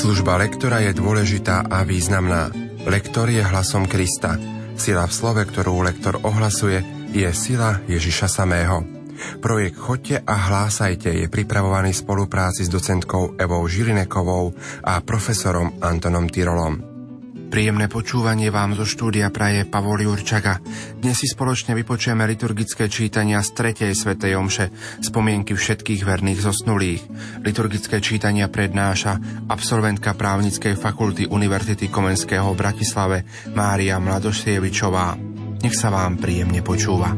Služba lektora je dôležitá a významná. Lektor je hlasom Krista. Sila v slove, ktorú lektor ohlasuje, je sila Ježiša samého. Projekt Choďte a hlásajte je pripravovaný v spolupráci s docentkou Evou Žilinekovou a profesorom Antonom Tyrolom. Príjemné počúvanie vám zo štúdia praje Pavol Jurčaga. Dnes si spoločne vypočujeme liturgické čítania z 3. svätej omše, spomienky všetkých verných zosnulých. Liturgické čítania prednáša absolventka právnickej fakulty Univerzity Komenského v Bratislave Mária Mladošievičová. Nech sa vám príjemne počúva.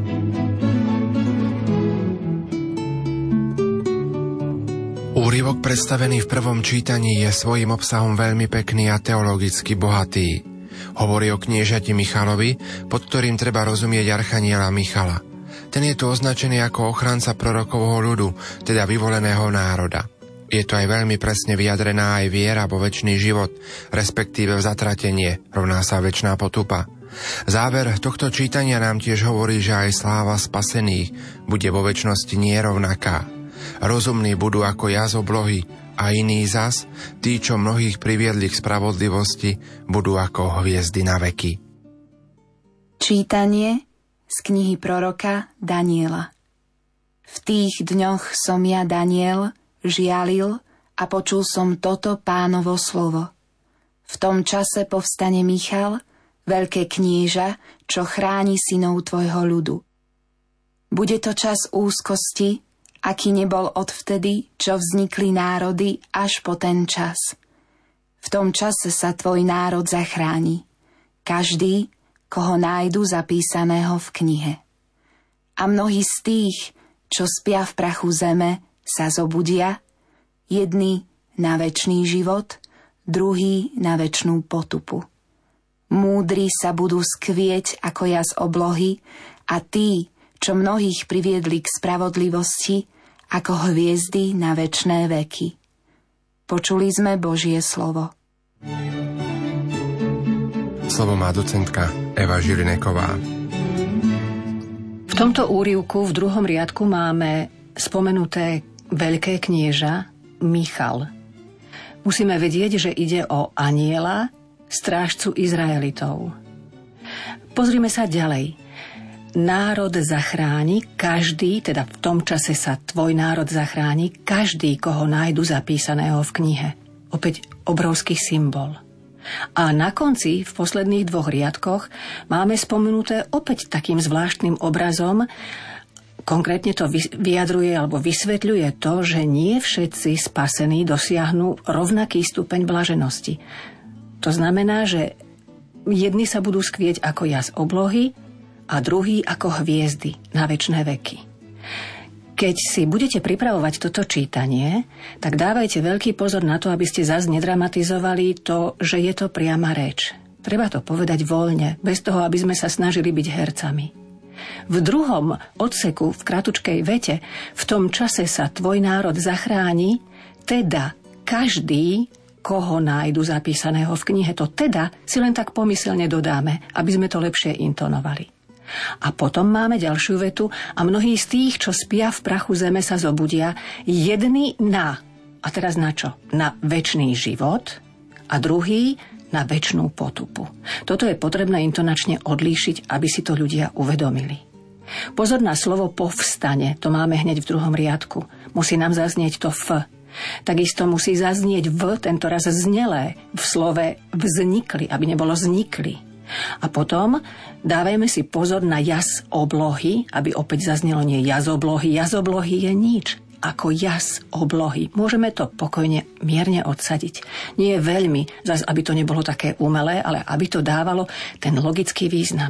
Úryvok predstavený v prvom čítaní je svojím obsahom veľmi pekný a teologicky bohatý. Hovorí o kniežati Michalovi, pod ktorým treba rozumieť archaniela Michala. Ten je tu označený ako ochranca prorokovho ľudu, teda vyvoleného národa. Je to aj veľmi presne vyjadrená aj viera vo večný život, respektíve v zatratenie, rovná sa večná potupa. Záver tohto čítania nám tiež hovorí, že aj sláva spasených bude vo večnosti nerovnaká. Rozumní budú ako jaz oblohy a iní zas, tí, čo mnohých priviedli k spravodlivosti, budú ako hviezdy na veky. Čítanie z knihy proroka Daniela. V tých dňoch som ja, Daniel, žialil a počul som toto Pánovo slovo. V tom čase povstane Michal, veľké knieža, čo chráni synov tvojho ľudu. Bude to čas úzkosti, aký nebol odvtedy, čo vznikli národy až po ten čas. V tom čase sa tvoj národ zachráni, každý, koho nájdu zapísaného v knihe. A mnohí z tých, čo spia v prachu zeme, sa zobudia, jedni na večný život, druhý na večnú potupu. Múdri sa budú skvieť ako jaz oblohy a tí, čo mnohých priviedli k spravodlivosti, ako hviezdy na večné veky. Počuli sme Božie slovo. Slovo má docentka Eva Žilineková. V tomto úryvku v 2. riadku máme spomenuté veľké knieža Michal. Musíme vedieť, že ide o anjela, strážcu Izraelitov. Pozrime sa ďalej. Národ zachráni, každý, teda v tom čase sa tvoj národ zachráni, každý, koho nájdu zapísaného v knihe. Opäť obrovský symbol. A na konci, v posledných 2 riadkoch, máme spomenuté opäť takým zvláštnym obrazom. Konkrétne to vyjadruje alebo vysvetľuje to, že nie všetci spasení dosiahnu rovnaký stupeň blaženosti. To znamená, že jedni sa budú skvieť ako jaz oblohy, a druhý ako hviezdy na večné veky. Keď si budete pripravovať toto čítanie, tak dávajte veľký pozor na to, aby ste zase nedramatizovali to, že je to priama reč. Treba to povedať voľne, bez toho, aby sme sa snažili byť hercami. V 2. odseku, v kratučkej vete, v tom čase sa tvoj národ zachráni, teda každý, koho nájdu zapísaného v knihe, to teda si len tak pomyselne dodáme, aby sme to lepšie intonovali. A potom máme ďalšiu vetu a mnohí z tých, čo spia v prachu zeme, sa zobudia, jedni na, a teraz na čo? Na večný život a druhý na večnú potupu. Toto je potrebné intonačne odlíšiť, aby si to ľudia uvedomili. Pozor na slovo povstane, to máme hneď v 2. riadku. Musí nám zaznieť to f. Takisto musí zaznieť v, tento raz znelé, v slove vznikli, aby nebolo znikli. A potom dávajme si pozor na jaz oblohy, aby opäť zaznelo nie jaz oblohy. Jaz oblohy je nič ako jaz oblohy. Môžeme to pokojne mierne odsadiť. Nie je veľmi, zas aby to nebolo také umelé, ale aby to dávalo ten logický význam.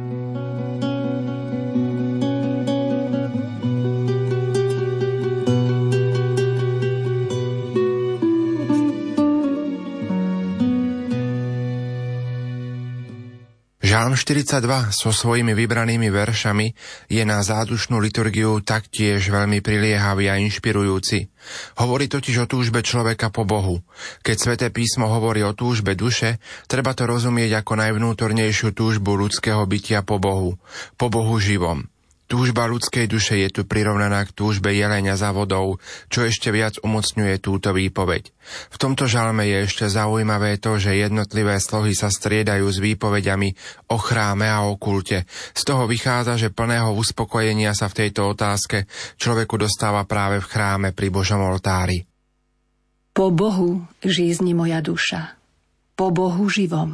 Žalm 42 so svojimi vybranými veršami je na zádušnú liturgiu taktiež veľmi priliehavý a inšpirujúci. Hovorí totiž o túžbe človeka po Bohu. Keď Sväté písmo hovorí o túžbe duše, treba to rozumieť ako najvnútornejšiu túžbu ľudského bytia po Bohu živom. Túžba ľudskej duše je tu prirovnaná k túžbe jeleňa za vodou, čo ešte viac umocňuje túto výpoveď. V tomto žalme je ešte zaujímavé to, že jednotlivé slohy sa striedajú s výpovediami o chráme a o kulte. Z toho vychádza, že plného uspokojenia sa v tejto otázke človeku dostáva práve v chráme pri Božom oltári. Po Bohu žízni moja duša, po Bohu živom.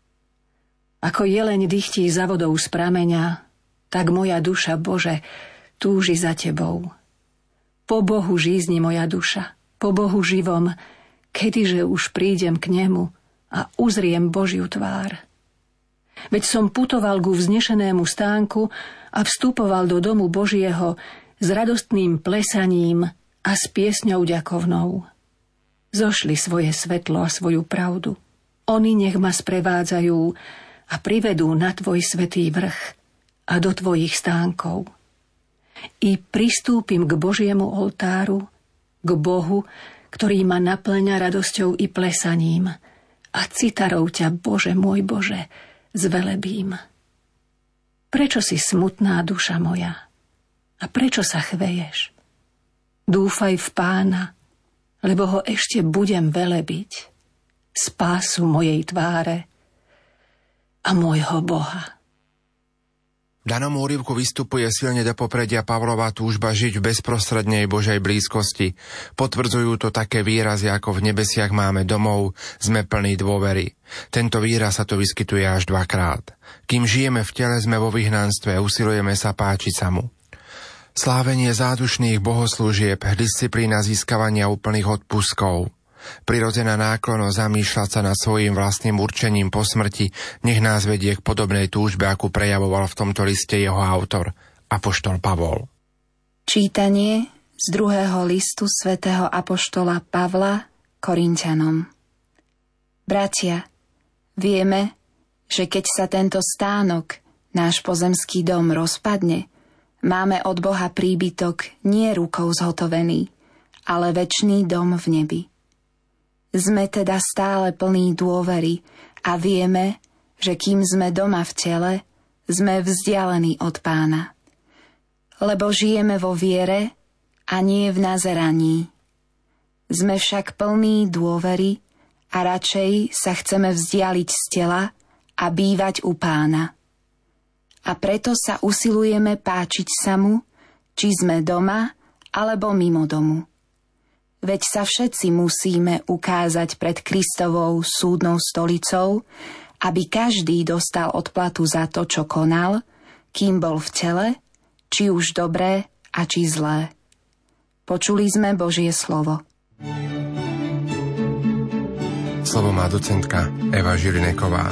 Ako jeleň dychtí za vodou z prameňa, tak moja duša, Bože, túži za Tebou. Po Bohu žízni moja duša, po Bohu živom, kedyže už prídem k nemu a uzriem Božiu tvár. Veď som putoval ku vznešenému stánku a vstupoval do domu Božieho s radostným plesaním a s piesňou ďakovnou. Zošli svoje svetlo a svoju pravdu. Oni nech ma sprevádzajú a privedú na Tvoj svätý vrch a do Tvojich stánkov. I pristúpim k Božiemu oltáru, k Bohu, ktorý ma naplňa radosťou i plesaním, a citarou ťa, Bože môj Bože, zvelebím. Prečo si smutná, duša moja? A prečo sa chveješ? Dúfaj v Pána, lebo ho ešte budem velebiť, spásu mojej tváre a môjho Boha. V danom úryvku vystupuje silne do popredia Pavlova túžba žiť v bezprostrednej Božej blízkosti. Potvrdzujú to také výrazy, ako v nebesiach máme domov, sme plní dôvery. Tento výraz sa tu vyskytuje až 2-krát. Kým žijeme v tele, sme vo vyhnanstve, usilujeme sa páčiť sa mu. Slávenie zádušných bohoslúžieb, disciplína získavania úplných odpuskov, prirodzená náklonosť zamýšľať sa nad svojím vlastným určením po smrti, nech nás vedie k podobnej túžbe, akú prejavoval v tomto liste jeho autor, apoštol Pavol. Čítanie z 2. listu svätého apoštola Pavla Korinťanom. Bratia, vieme, že keď sa tento stánok, náš pozemský dom, rozpadne, máme od Boha príbytok nie rukou zhotovený, ale večný dom v nebi. Sme teda stále plní dôvery a vieme, že kým sme doma v tele, sme vzdialení od Pána. Lebo žijeme vo viere a nie v nazeraní. Sme však plní dôvery a radšej sa chceme vzdialiť z tela a bývať u Pána. A preto sa usilujeme páčiť sa mu, či sme doma alebo mimo domu. Veď sa všetci musíme ukázať pred Kristovou súdnou stolicou, aby každý dostal odplatu za to, čo konal, kým bol v tele, či už dobré a či zlé. Počuli sme Božie slovo. Slovo má docentka Eva Žilineková.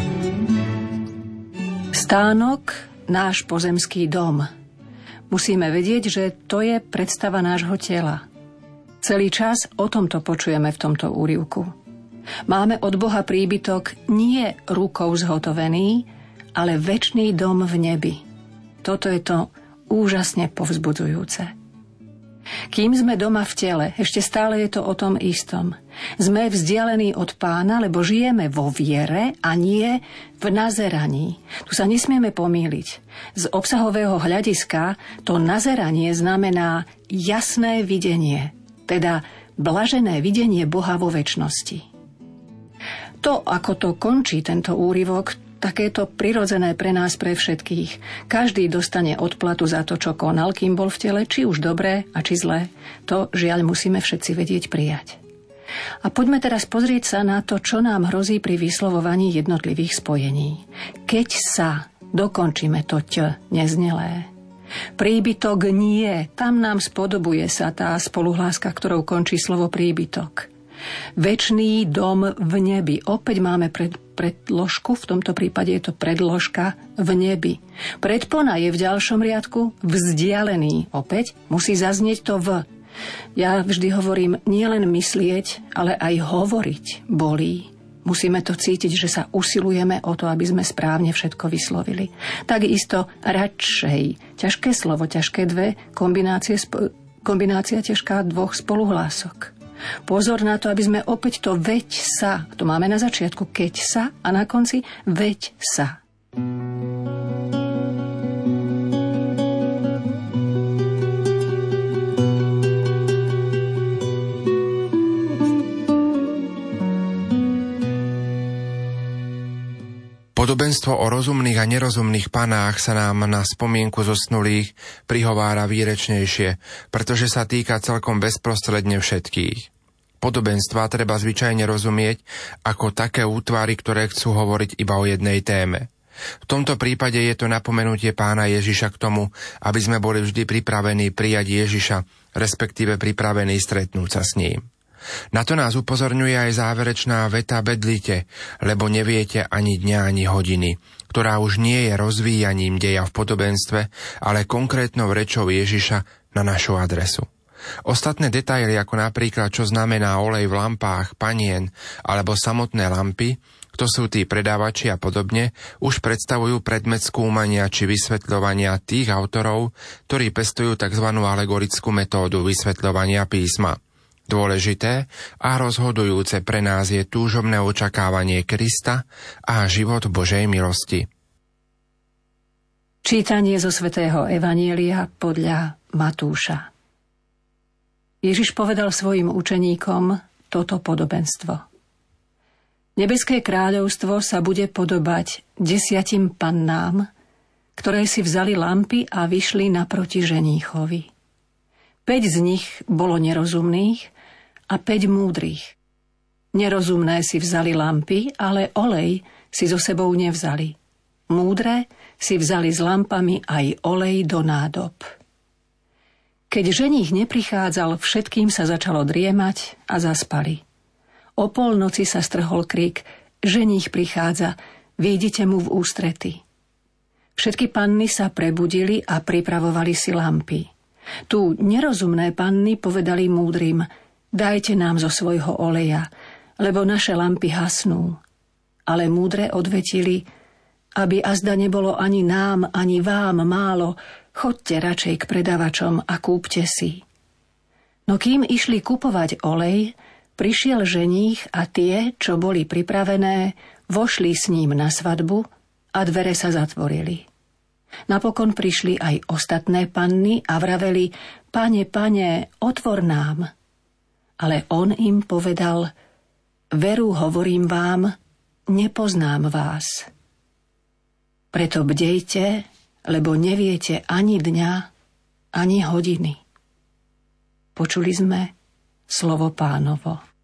Stánok, náš pozemský dom. Musíme vedieť, že to je predstava nášho tela. Celý čas o tomto počujeme v tomto úryvku. Máme od Boha príbytok nie rukou zhotovený, ale večný dom v nebi. Toto je to úžasne povzbudzujúce. Kým sme doma v tele, ešte stále je to o tom istom. Sme vzdialení od Pána, lebo žijeme vo viere a nie v nazeraní. Tu sa nesmieme pomýliť. Z obsahového hľadiska to nazeranie znamená jasné videnie, teda blažené videnie Boha vo večnosti. To, ako to končí tento úryvok, takéto prirodzené pre nás, pre všetkých. Každý dostane odplatu za to, čo konal, kým bol v tele, či už dobré a či zlé. To, žiaľ, musíme všetci vedieť prijať. A poďme teraz pozrieť sa na to, čo nám hrozí pri vyslovovaní jednotlivých spojení. Keď sa dokončíme to neznelé. Príbytok nie, tam nám spodobuje sa tá spoluhláska, ktorou končí slovo príbytok. Večný dom v nebi. Opäť máme predložku, v tomto prípade je to predložka v nebi. Predpona je v ďalšom riadku vzdialený. Opäť musí zaznieť to v. Ja vždy hovorím, nielen myslieť, ale aj hovoriť bolí. Musíme to cítiť, že sa usilujeme o to, aby sme správne všetko vyslovili. Takisto radšej. Ťažké slovo, ťažké dve, kombinácia ťažká dvoch spoluhlások. Pozor na to, aby sme opäť to veď sa, to máme na začiatku keď sa a na konci veď sa. Podobenstvo o rozumných a nerozumných panách sa nám na spomienku zosnulých prihovára výrečnejšie, pretože sa týka celkom bezprostredne všetkých. Podobenstvá treba zvyčajne rozumieť ako také útvary, ktoré chcú hovoriť iba o jednej téme. V tomto prípade je to napomenutie Pána Ježiša k tomu, aby sme boli vždy pripravení prijať Ježiša, respektíve pripravení stretnúť sa s ním. Na to nás upozorňuje aj záverečná veta bedlite, lebo neviete ani dňa, ani hodiny, ktorá už nie je rozvíjaním deja v podobenstve, ale konkrétnou rečou Ježiša na našu adresu. Ostatné detaily, ako napríklad čo znamená olej v lampách, panien alebo samotné lampy, kto sú tí predávači a podobne, už predstavujú predmet skúmania či vysvetľovania tých autorov, ktorí pestujú tzv. Alegorickú metódu vysvetľovania písma. Dôležité a rozhodujúce pre nás je túžobné očakávanie Krista a život Božej milosti. Čítanie zo svätého Evanjelia podľa Matúša. Ježiš povedal svojim učeníkom toto podobenstvo. Nebeské kráľovstvo sa bude podobať 10 pannám, ktoré si vzali lampy a vyšli naproti ženíchovi. 5 z nich bolo nerozumných a 5 múdrych. Nerozumné si vzali lampy, ale olej si so sebou nevzali. Múdre si vzali s lampami aj olej do nádob. Keď ženích neprichádzal, všetkým sa začalo driemať a zaspali. O polnoci sa strhol krík: ženích prichádza, vyjdite mu v ústrety. Všetky panny sa prebudili a pripravovali si lampy. Tu nerozumné panny povedali múdrym: dajte nám zo svojho oleja, lebo naše lampy hasnú. Ale múdre odvetili: aby azda nebolo ani nám, ani vám málo, choďte radšej k predavačom a kúpte si. No kým išli kupovať olej, prišiel ženích a tie, čo boli pripravené, vošli s ním na svadbu a dvere sa zatvorili. Napokon prišli aj ostatné panny a vraveli: Pane, pane, otvor nám. Ale on im povedal: veru hovorím vám, nepoznám vás. Preto bdejte, lebo neviete ani dňa, ani hodiny. Počuli sme slovo Pánovo.